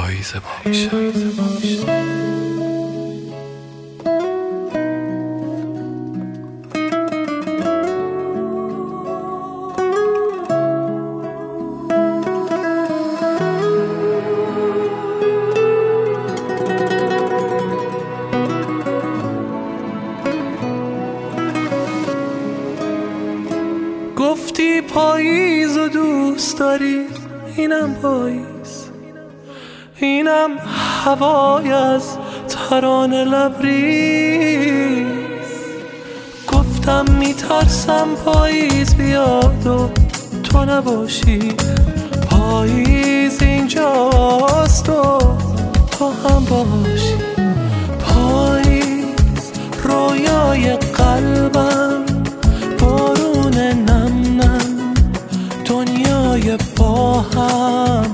پاییز ما میشه. گفتی پاییز و دوست داری، اینم پاییز، اینم هوای از ترانه لبریز. گفتم میترسم پاییز بیاد و تو نباشی، پاییز اینجاست و تو هم باشی. پاییز رویای قلبم، بارون نم نم دنیای با هم.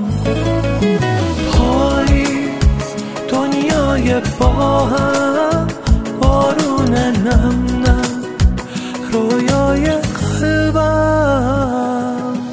پاییز دنیای با هم، بارون نم نم رویای قلبم.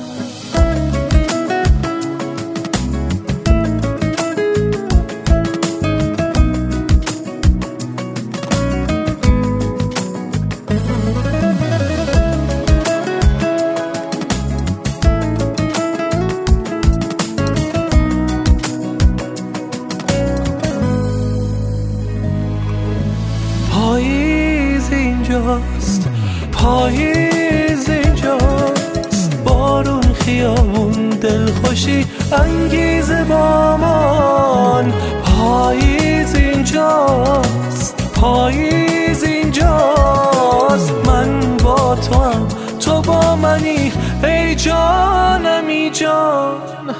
پاییز اینجاست، پاییز اینجاست، بارون خیابون دلخوشی انگیزه با من. پاییز اینجاست، پاییز اینجاست، من با تو هم تو با منی ای جانم ای جان.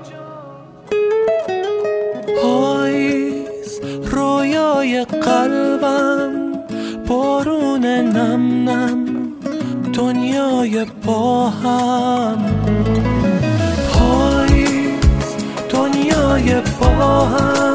پاییز رویای قلبم، بارون نم نم دنیای با هم. پاییز دنیای با هم.